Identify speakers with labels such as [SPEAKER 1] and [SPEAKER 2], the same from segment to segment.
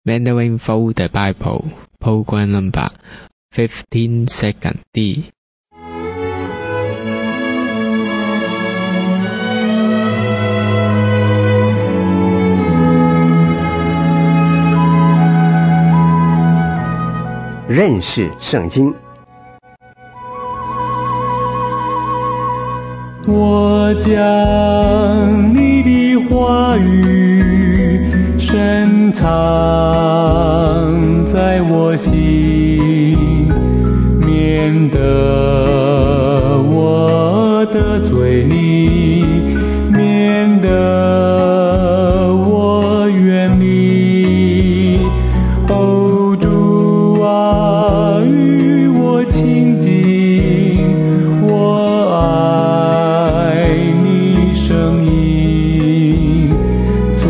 [SPEAKER 1] Mandarin for the Bible, Program Number 15 Second D。
[SPEAKER 2] 认识圣经。
[SPEAKER 3] 我将你的话语深藏在我心，免得我得罪你，免得我远离。哦，主啊，与我亲近，我爱你声音，做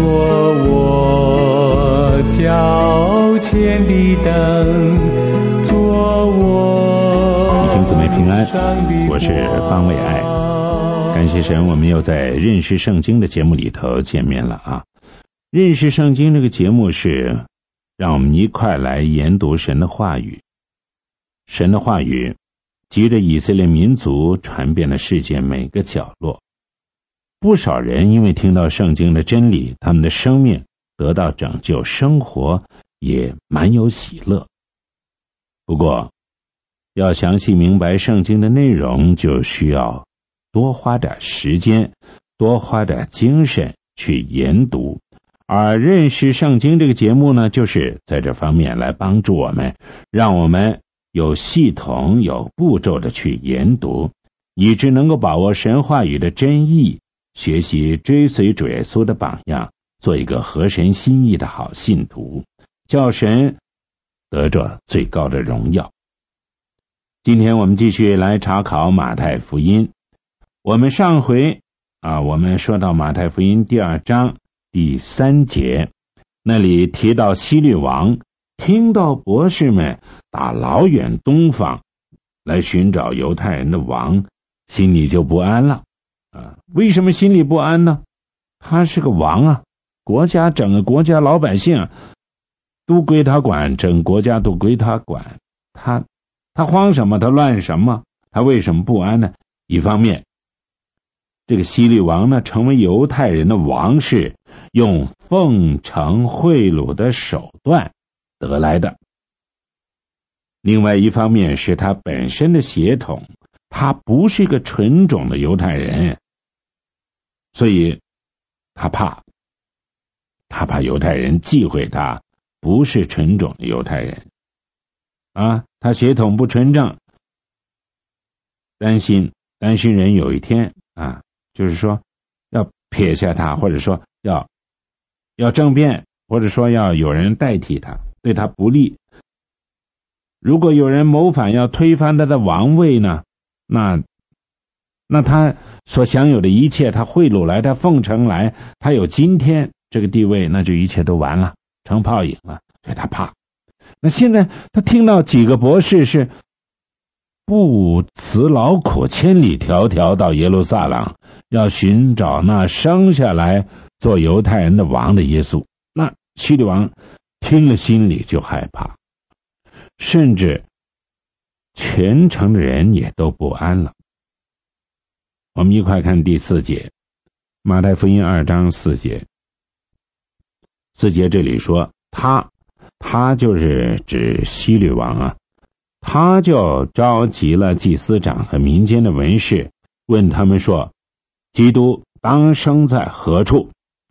[SPEAKER 3] 我脚前的灯，做我
[SPEAKER 4] 弟兄姊妹平安，我是方伟爱。感谢神，我们又在认识圣经的节目里头见面了啊！认识圣经这个节目是让我们一块来研读神的话语。神的话语藉着以色列民族传遍了世界每个角落，不少人因为听到圣经的真理，他们的生命得到拯救，生活也蛮有喜乐。不过要详细明白圣经的内容，就需要多花点时间，多花点精神去研读。而认识圣经这个节目呢，就是在这方面来帮助我们，让我们有系统有步骤的去研读，以致能够把握神话语的真意，学习追随主耶稣的榜样，做一个合神心意的好信徒，叫神得着最高的荣耀。今天我们继续来查考马太福音。我们上回我们说到马太福音第2章第3节，那里提到希律王听到博士们打老远东方来寻找犹太人的王，心里就不安了。为什么心里不安呢？他是个王啊，整个国家老百姓都归他管，整个国家都归他管，他慌什么？他乱什么？他为什么不安呢？一方面，这个希律王呢，成为犹太人的王是用奉承贿赂的手段得来的。另外一方面是他本身的血统，他不是一个纯种的犹太人，所以他怕犹太人忌讳他不是纯种的犹太人他血统不纯正，担心人有一天就是说要撇下他，或者说要政变，或者说要有人代替他，对他不利。如果有人谋反要推翻他的王位呢，那他所享有的一切，他贿赂来，他奉承来，他有今天这个地位，那就一切都完了，成泡影了，所以他怕。那现在他听到几个博士是不辞劳苦千里迢迢到耶路撒冷，要寻找那生下来做犹太人的王的耶稣，那希律王听了心里就害怕，甚至全城的人也都不安了。我们一块看第4节，马太福音2章4节。4节这里说他就是指希律王他就召集了祭司长和民间的文士，问他们说，基督当生在何处？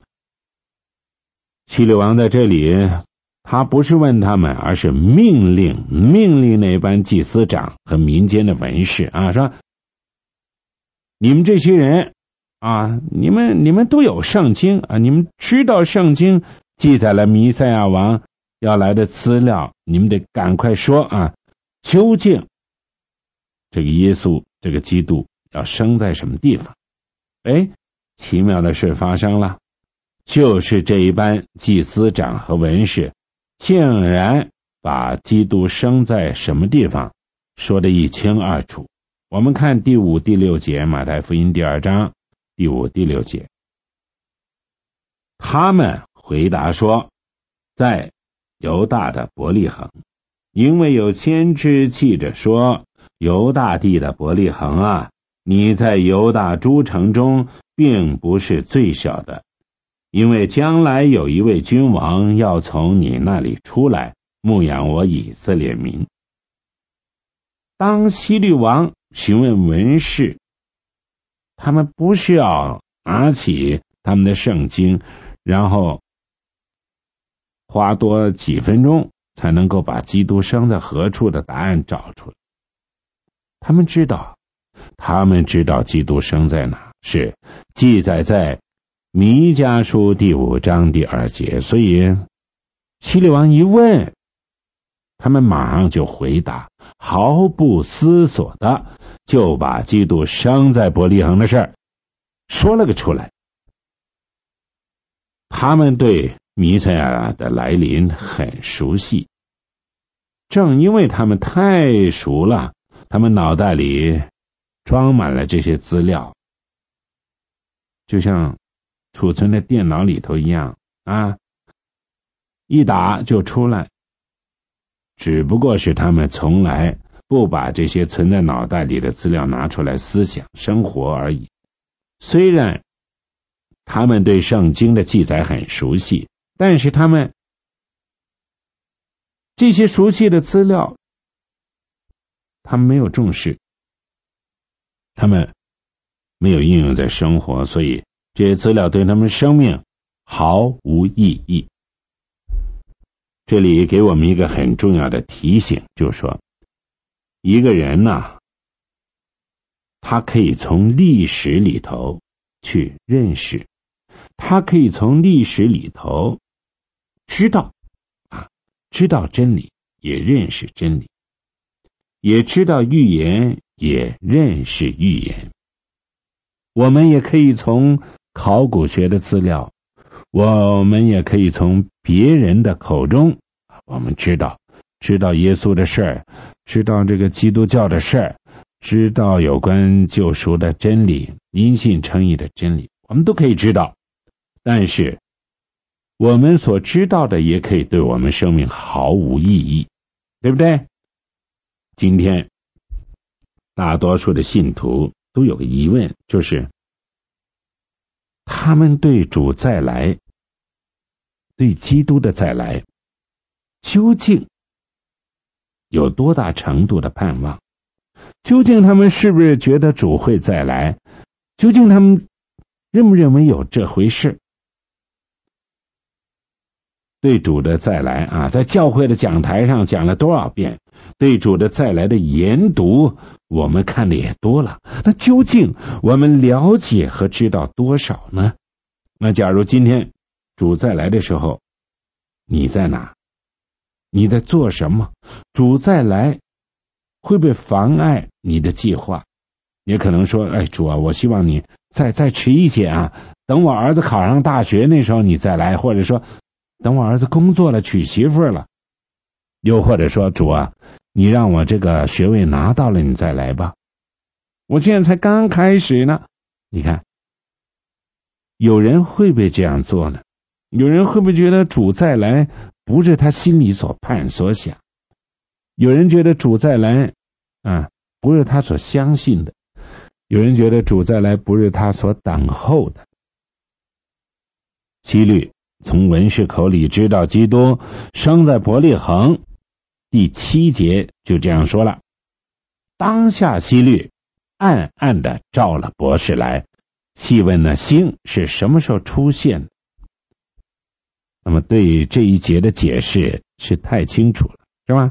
[SPEAKER 4] 希律王在这里他不是问他们，而是命令那班祭司长和民间的文士说，你们这些人你们都有圣经你们知道圣经记载了弥赛亚王要来的资料，你们得赶快说究竟这个耶稣这个基督要生在什么地方？奇妙的事发生了，就是这一班祭司长和文士竟然把基督生在什么地方说得一清二楚。我们看第5、第6节，马太福音第2章第5、第6节。他们回答说，在犹大的伯利恒，因为有先知记着说，犹大地的伯利恒啊，你在犹大诸城中并不是最小的，因为将来有一位君王要从你那里出来，牧养我以色列民。当希律王询问文士，他们不是要拿起他们的圣经，然后花多几分钟才能够把基督生在何处的答案找出来。他们知道基督生在哪，是记载在弥迦书第5章第2节，所以希律王一问，他们马上就回答，毫不思索的就把基督生在伯利恒的事说了个出来。他们对弥赛亚的来临很熟悉，正因为他们太熟了，他们脑袋里装满了这些资料，就像储存在电脑里头一样啊，一打就出来。只不过是他们从来不把这些存在脑袋里的资料拿出来思想生活而已。虽然他们对圣经的记载很熟悉，但是他们这些熟悉的资料他们没有重视，他们没有应用在生活，所以这些资料对他们生命毫无意义。这里给我们一个很重要的提醒，就是说一个人呢，他可以从历史里头去认识，他可以从历史里头知道真理，也认识真理，也知道预言，也认识预言。我们也可以从考古学的资料，我们也可以从别人的口中，我们知道耶稣的事儿，知道这个基督教的事儿，知道有关救赎的真理，因信称义的真理，我们都可以知道。但是我们所知道的也可以对我们生命毫无意义，对不对？今天大多数的信徒都有个疑问，就是他们对主再来，对基督的再来，究竟有多大程度的盼望？究竟他们是不是觉得主会再来？究竟他们认不认为有这回事？对主的再来啊，在教会的讲台上讲了多少遍，对主的再来的研读我们看的也多了，那究竟我们了解和知道多少呢？那假如今天主再来的时候，你在哪？你在做什么？主再来会不会妨碍你的计划？也可能说，哎，主啊，我希望你再迟一些啊，等我儿子考上大学那时候你再来，或者说等我儿子工作了娶媳妇了，又或者说，主啊，你让我这个学位拿到了你再来吧，我现在才刚开始呢。你看有人会不会这样做呢？有人会不会觉得主再来不是他心里所盼所想？有人觉得主再来不是他所相信的，有人觉得主再来不是他所等候的。希律从文士口里知道基督生在伯利恒，第7节就这样说了，当下希律暗暗的召了博士来，细问那星是什么时候出现的。那么对这一节的解释是太清楚了，是吧？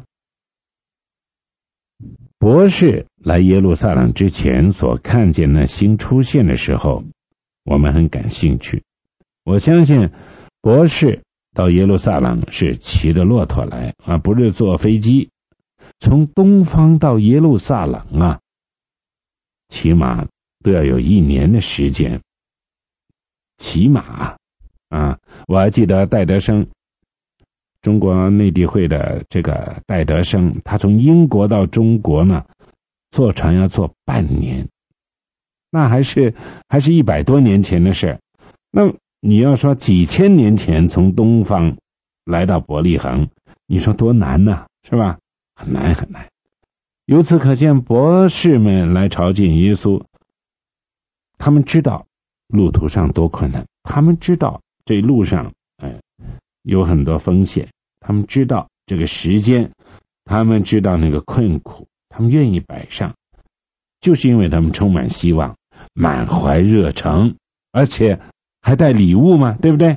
[SPEAKER 4] 博士来耶路撒冷之前所看见那星出现的时候，我们很感兴趣。我相信博士到耶路撒冷是骑着骆驼来不是坐飞机。从东方到耶路撒冷起码都要有1年的时间，起码我还记得戴德生，中国内地会的这个戴德生，他从英国到中国呢，坐船要坐半年，那还是100多年前的事。那你要说几千年前从东方来到伯利恒， 你说多难呢，是吧？很难很难。由此可见，博士们来朝见耶稣，他们知道路途上多困难，他们知道这路上有很多风险，他们知道这个时间，他们知道那个困苦，他们愿意摆上，就是因为他们充满希望，满怀热诚，而且还带礼物嘛，对不对？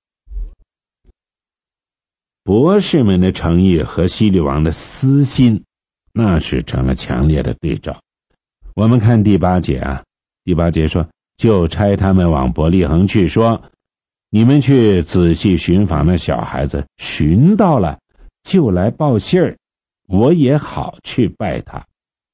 [SPEAKER 4] 博士们的诚意和希律王的私心，那是成了强烈的对照。我们看第8节啊，第8节说，就差他们往伯利恒去，说你们去仔细寻访那小孩子，寻到了就来报信儿，我也好去拜他。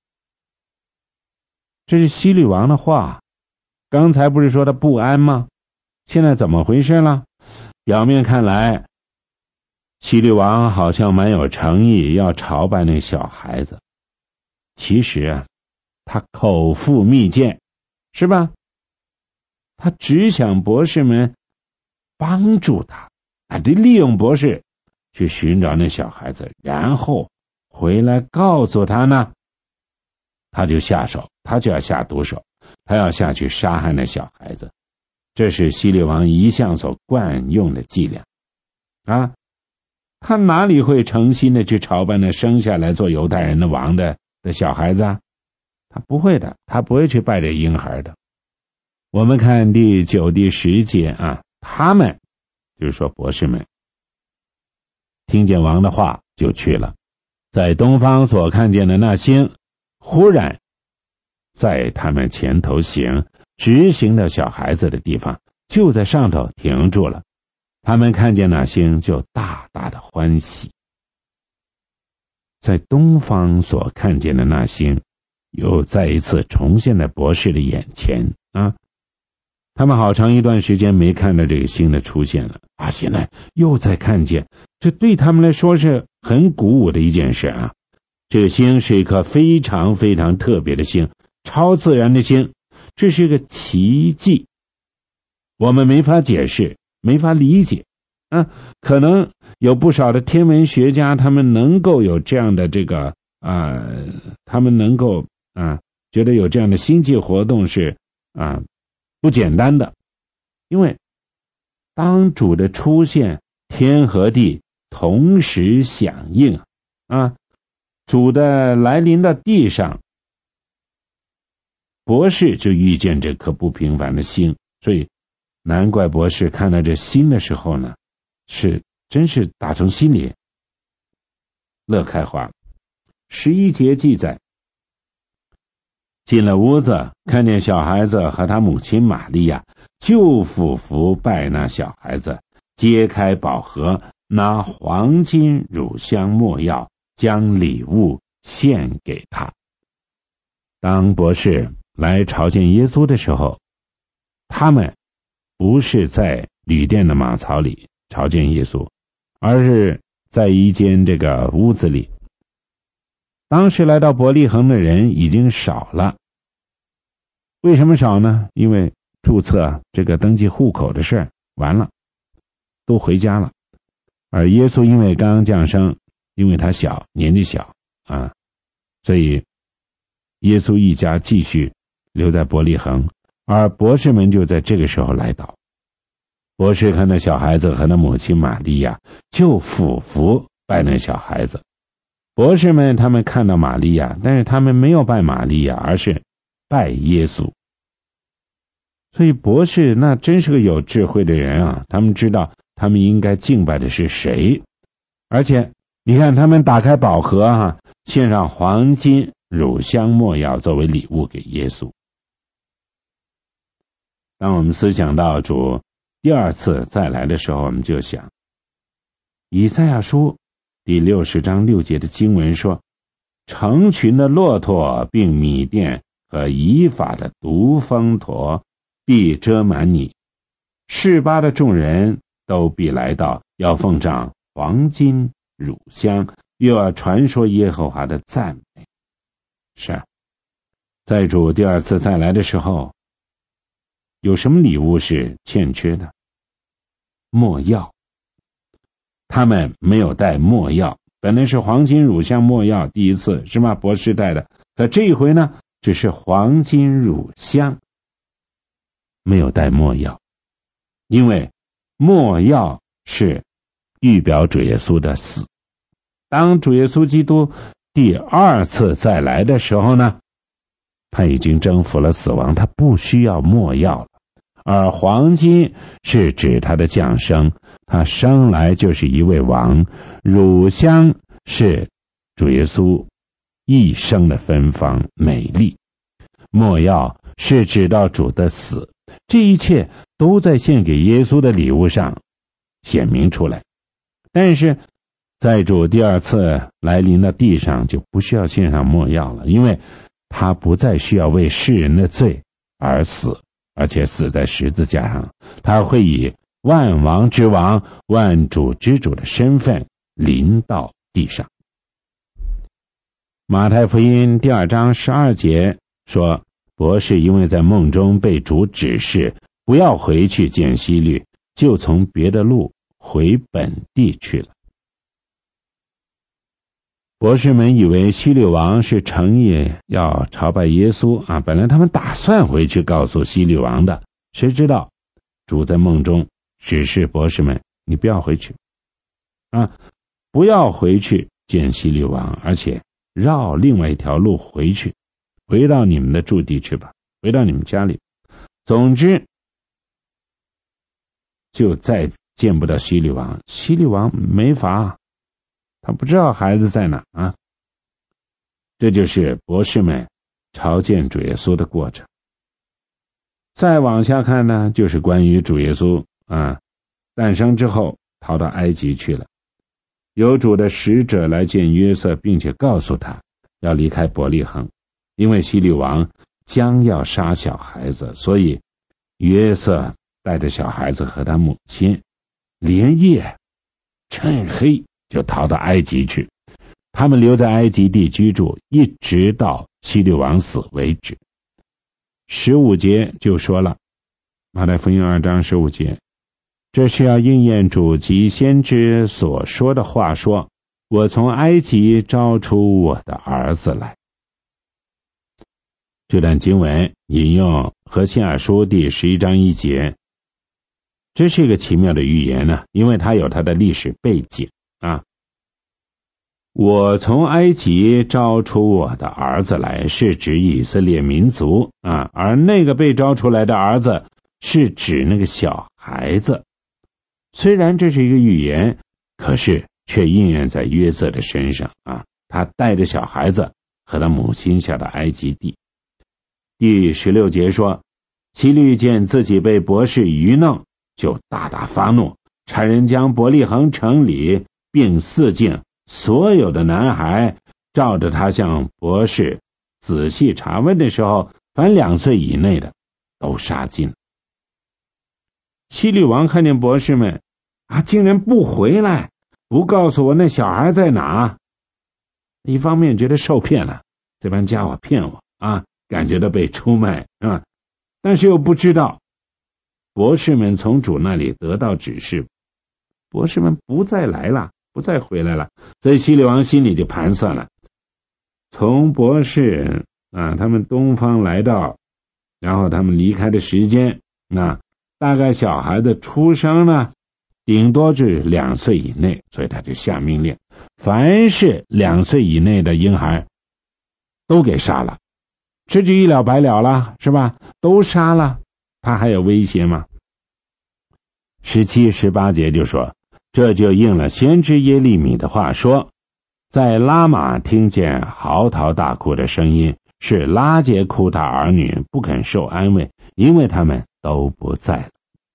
[SPEAKER 4] 这是希律王的话，刚才不是说他不安吗？现在怎么回事了？表面看来希律王好像蛮有诚意要朝拜那小孩子，其实啊，他口腹蜜饯，是吧？他只想博士们帮助他，得利用博士去寻找那小孩子，然后回来告诉他呢，他就下手，他就要下毒手，他要下去杀害那小孩子。这是希律王一向所惯用的伎俩啊！他哪里会诚心的去朝拜那生下来做犹太人的王的小孩子啊？他不会的，他不会去拜这婴孩的。我们看第9、第10节啊，他们就是说博士们听见王的话就去了，在东方所看见的那星忽然在他们前头行，直行到小孩子的地方，就在上头停住了。他们看见那星就大大的欢喜。在东方所看见的那星又再一次重现在博士的眼前啊！他们好长一段时间没看到这个星的出现了啊，现在又再看见，这对他们来说是很鼓舞的一件事啊！这个星是一颗非常非常特别的星，超自然的星，这是个奇迹，我们没法解释，没法理解啊！可能有不少的天文学家，他们能够有这样的这个他们能够觉得有这样的星际活动是不简单的，因为当主的出现，天和地同时响应啊，主的来临到地上，博士就遇见这颗不平凡的星，所以难怪博士看到这星的时候呢，真是打从心里乐开花。11节记载，进了屋子，看见小孩子和他母亲玛利亚，就俯伏拜那小孩子，揭开宝盒，拿黄金、乳香、没药，将礼物献给他。当博士来朝见耶稣的时候，他们不是在旅店的马槽里朝见耶稣，而是在一间这个屋子里。当时来到伯利恒的人已经少了，为什么少呢？因为注册这个登记户口的事完了，都回家了。而耶稣因为刚刚降生，因为他小，年纪小所以耶稣一家继续留在伯利恒，而博士们就在这个时候来到。博士看到小孩子和他母亲玛利亚，就俯伏拜那小孩子。博士们他们看到玛利亚，但是他们没有拜玛利亚，而是拜耶稣。所以博士那真是个有智慧的人啊，他们知道他们应该敬拜的是谁。而且你看他们打开宝盒献上黄金、乳香、没药作为礼物给耶稣。当我们思想到主第二次再来的时候，我们就想以赛亚书第60章6节的经文说，成群的骆驼并米甸和以法的独峰驼必遮满你，示巴的众人都必来到，要奉上黄金、乳香，又要传说耶和华的赞美。是在主第二次再来的时候，有什么礼物是欠缺的？没药。 他们没有带没药，本来是黄金乳香没药，第一次是吧？博士带的，可这一回呢，只是黄金乳香，没有带没药，因为没药是预表主耶稣的死。当主耶稣基督第二次再来的时候呢，他已经征服了死亡，他不需要没药了。而黄金是指他的降生，他生来就是一位王，乳香是主耶稣一生的芬芳美丽，没药是指到主的死，这一切都在献给耶稣的礼物上显明出来。但是在主第二次来临的地上，就不需要献上没药了，因为他不再需要为世人的罪而死，而且死在十字架上，他会以万王之王、万主之主的身份临到地上。马太福音第2章12节说，博士因为在梦中被主指示不要回去见希律，就从别的路回本地去了。博士们以为希律王是诚意要朝拜耶稣啊，本来他们打算回去告诉希律王的，谁知道主在梦中指示博士们，你不要回去啊，不要回去见希律王，而且绕另外一条路回去，回到你们的驻地去吧，回到你们家里。总之就再见不到希律王，希律王没法，他不知道孩子在哪啊。这就是博士们朝见主耶稣的过程。再往下看呢，就是关于主耶稣诞生之后逃到埃及去了。有主的使者来见约瑟，并且告诉他要离开伯利恒，因为希律王将要杀小孩子，所以约瑟带着小孩子和他母亲连夜趁黑就逃到埃及去。他们留在埃及地居住，一直到希律王死为止。15节就说了，马太福音2章15节，这是要应验主及先知所说的话，说我从埃及招出我的儿子来。这段经文引用何西阿书第11章1节，这是一个奇妙的预言呢，因为它有它的历史背景啊。我从埃及招出我的儿子来，是指以色列民族啊，而那个被招出来的儿子是指那个小孩子。虽然这是一个预言，可是却应验在约瑟的身上啊，他带着小孩子和他母亲下到埃及地。第16节说，希律见自己被博士愚弄，就大大发怒，差人将伯利恒城里并四境所有的男孩，照着他向博士仔细查问的时候，凡2岁以内的都杀尽。希律王看见博士们竟然不回来，不告诉我那小孩在哪，一方面觉得受骗了，这帮家伙骗我啊，感觉到被出卖啊，但是又不知道博士们从主那里得到指示，博士们不再来了，不再回来了，所以希律王心里就盘算了，从博士他们东方来到，然后他们离开的时间，大概小孩子出生呢顶多是2岁以内，所以他就下命令，凡是2岁以内的婴孩都给杀了，这就一了百了了，是吧？都杀了，他还有威胁吗？17、18节就说，这就应了先知耶利米的话，说在拉玛听见嚎啕大哭的声音，是拉结哭他儿女，不肯受安慰，因为他们都不在了。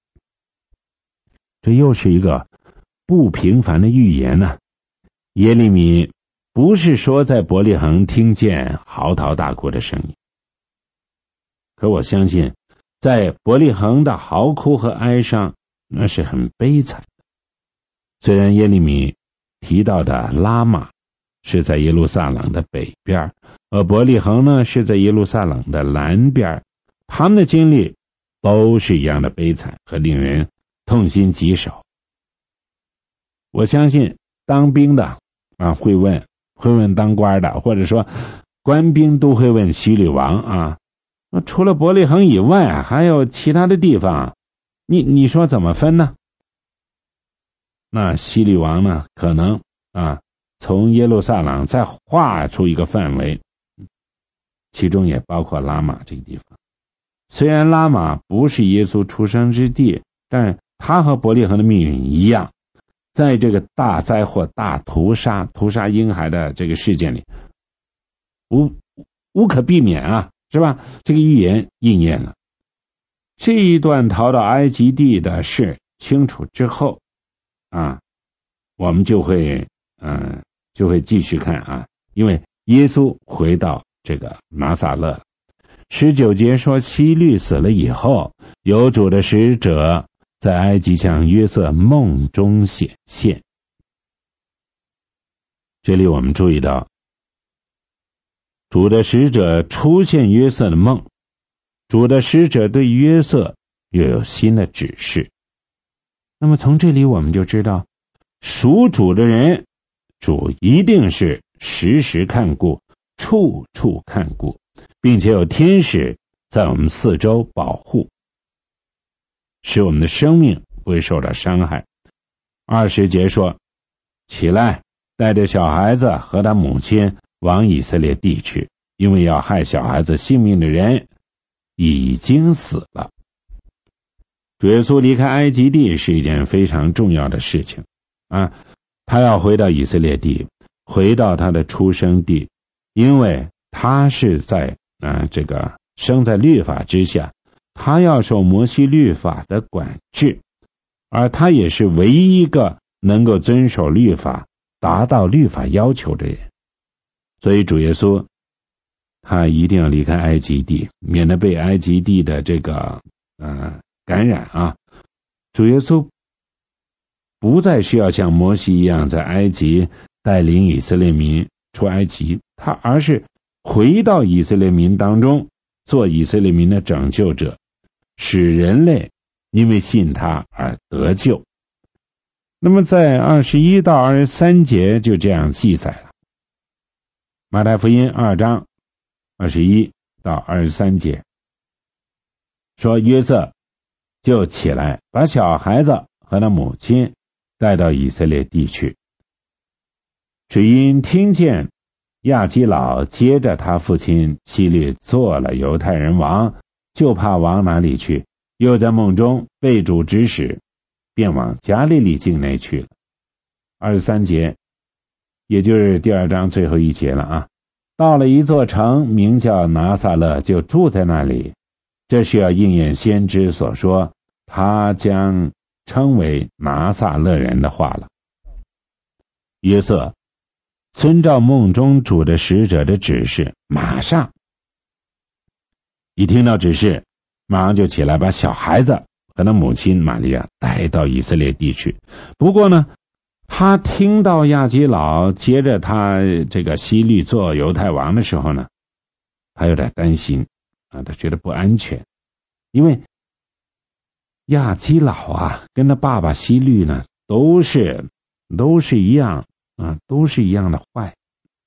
[SPEAKER 4] 这又是一个不平凡的预言呢。耶利米不是说在伯利恒听见嚎啕大哭的声音，可我相信在伯利恒的嚎哭和哀伤那是很悲惨的。虽然耶利米提到的拉玛是在耶路撒冷的北边，而伯利恒呢是在耶路撒冷的南边，他们的经历都是一样的悲惨和令人痛心疾首。 我相信当兵的会问当官的，或者说官兵都会问希律王除了伯利恒以外还有其他的地方，你说怎么分呢？那希律王呢，可能从耶路撒冷再划出一个范围，其中也包括拉玛这个地方。虽然拉玛不是耶稣出生之地，但是他和伯利恒的命运一样，在这个大灾祸、大屠杀婴孩的这个事件里，无可避免是吧？这个预言应验了。这一段逃到埃及地的事清楚之后我们就会继续看因为耶稣回到这个拿撒勒。19节说，希律死了以后，有主的使者在埃及向约瑟梦中显现。这里我们注意到，主的使者出现约瑟的梦，主的使者对约瑟又有新的指示。那么从这里我们就知道，属主的人，主一定是时时看顾，处处看顾，并且有天使在我们四周保护，使我们的生命不会受到伤害。20节说，起来，带着小孩子和他母亲往以色列地去，因为要害小孩子性命的人已经死了。主耶稣离开埃及地是一件非常重要的事情他要回到以色列地，回到他的出生地，因为他是在这个生在律法之下，他要受摩西律法的管制，而他也是唯一一个能够遵守律法、达到律法要求的人。所以主耶稣他一定要离开埃及地，免得被埃及地的这个感染主耶稣不再需要像摩西一样在埃及带领以色列民出埃及，他而是回到以色列民当中，做以色列民的拯救者，使人类因为信他而得救。那么在21到23节就这样记载了。马太福音2章21到23节说，约瑟就起来，把小孩子和他母亲带到以色列地去，只因听见亚基老接着他父亲希律做了犹太人王，就怕往哪里去，又在梦中被主指使，便往加利利境内去了。23节也就是第2章最后一节了到了一座城名叫拿撒勒，就住在那里。这是要应验先知所说他将称为拿撒勒人的话了。约瑟遵照梦中主的使者的指示，马上一听到指示，马上就起来，把小孩子和他母亲玛利亚带到以色列地去。不过呢，他听到亚基老接着他这个希律做犹太王的时候呢，他有点担心他觉得不安全，因为亚基老跟他爸爸希律呢都是一样都是一样的坏，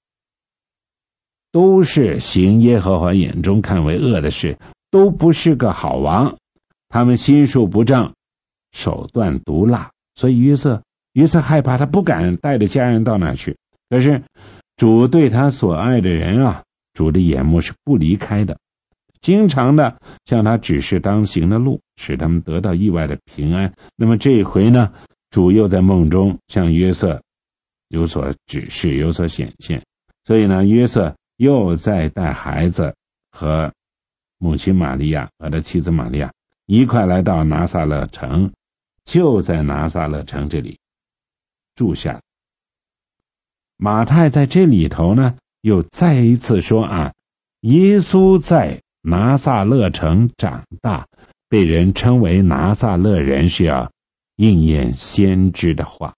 [SPEAKER 4] 都是行耶和华眼中看为恶的事，都不是个好王，他们心术不正，手段毒辣，所以约瑟害怕，他不敢带着家人到那去。可是主对他所爱的人主的眼目是不离开的，经常的向他指示当行的路，使他们得到意外的平安。那么这一回呢，主又在梦中向约瑟有所指示，有所显现，所以呢，约瑟又再带孩子和母亲玛利亚和他妻子玛利亚一块来到拿撒勒城，就在拿撒勒城这里住下。马太在这里头呢又再一次说耶稣在拿撒勒城长大，被人称为拿撒勒人，是要应验先知的话。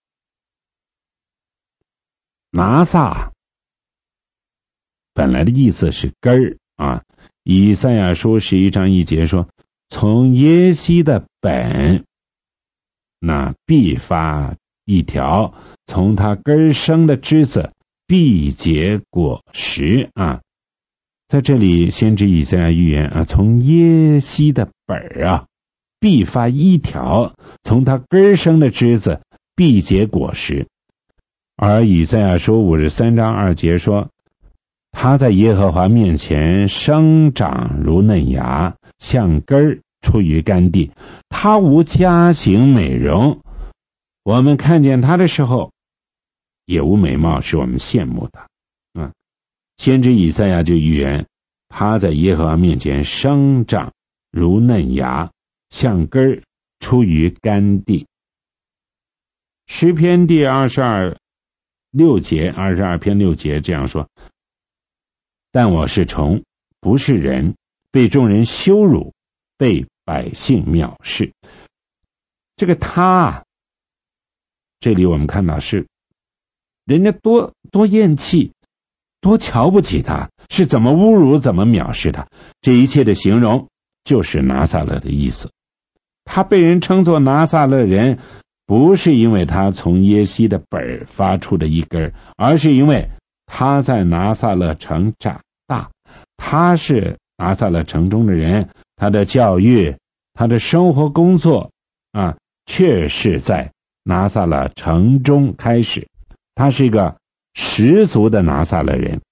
[SPEAKER 4] 拿撒本来的意思是根儿以赛亚书11章1节说，从耶西的本，那必发一条，从它根生的枝子必结果实啊。在这里先知以赛亚预言啊，从耶西的本啊必发一条，从它根生的枝子必结果实。而以赛亚书53章2节说，他在耶和华面前生长如嫩芽，像根出于干地，他无佳形美容，我们看见他的时候也无美貌是我们羡慕的。先知以赛亚就预言，他在耶和华面前生长如嫩芽，像根出于干地。诗篇第22篇6节这样说，但我是虫，不是人，被众人羞辱，被百姓藐视。这个他这里我们看到是人家多厌弃，多瞧不起他，是怎么侮辱怎么藐视他，这一切的形容就是拿撒勒的意思。他被人称作拿撒勒人，不是因为他从耶西的本发出的一根，而是因为他在拿撒勒城长大，他是拿撒勒城中的人，他的教育，他的生活工作确是在拿撒勒城中开始，他是一个十足的拿撒勒人。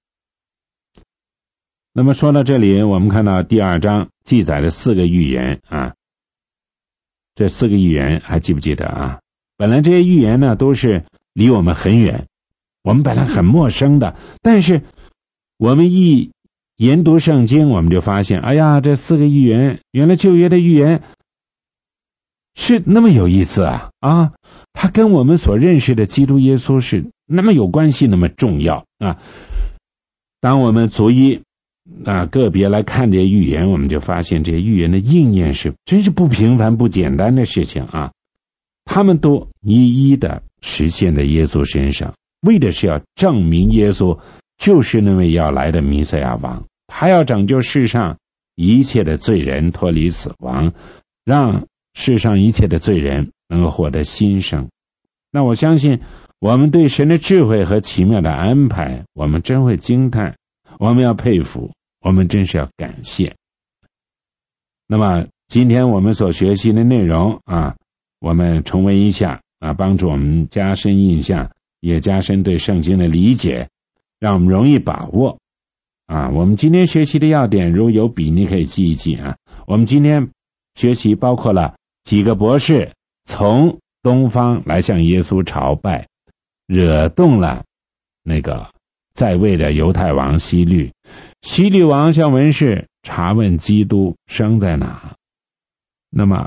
[SPEAKER 4] 那么说到这里，我们看到第2章记载了4个预言啊。这4个预言还记不记得啊？本来这些预言呢都是离我们很远，我们本来很陌生的，但是我们一研读圣经，我们就发现，哎呀，这4个预言，原来旧约的预言是那么有意思啊！它跟我们所认识的基督耶稣是那么有关系，那么重要啊！当我们逐一个别来看这些预言，我们就发现这些预言的应验是真是不平凡不简单的事情啊！他们都一一的实现在耶稣身上，为的是要证明耶稣就是那位要来的弥赛亚王，他要拯救世上一切的罪人脱离死亡，让世上一切的罪人能够获得新生。那我相信我们对神的智慧和奇妙的安排，我们真会惊叹，我们要佩服，我们真是要感谢。那么今天我们所学习的内容我们重温一下帮助我们加深印象，也加深对圣经的理解，让我们容易把握我们今天学习的要点，如有笔你可以记一记我们今天学习包括了几个博士从东方来向耶稣朝拜，惹动了那个在位的犹太王希律，希律王向文士查问基督生在哪。那么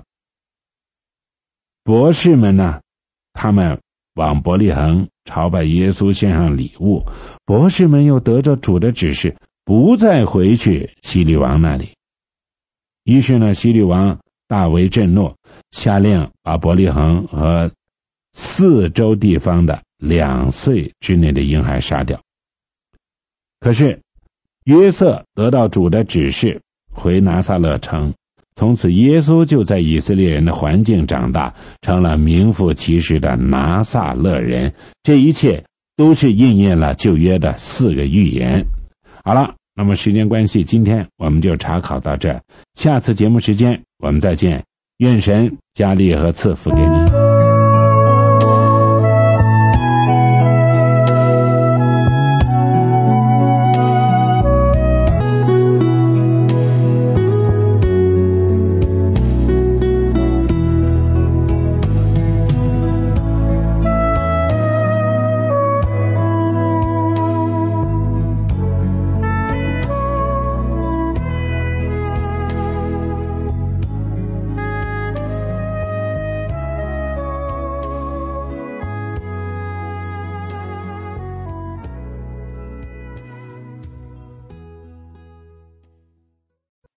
[SPEAKER 4] 博士们呢，他们往伯利恒朝拜耶稣，献上礼物，博士们又得着主的指示，不再回去希律王那里。于是呢，希律王大为震怒，下令把伯利恒和4州地方的2岁之内的婴孩杀掉。可是约瑟得到主的指示，回拿撒勒城，从此耶稣就在以色列人的环境长大，成了名副其实的拿撒勒人。这一切都是应验了旧约的4个预言。好了，那么时间关系，今天我们就查考到这，下次节目时间我们再见，愿神加力和赐福给你。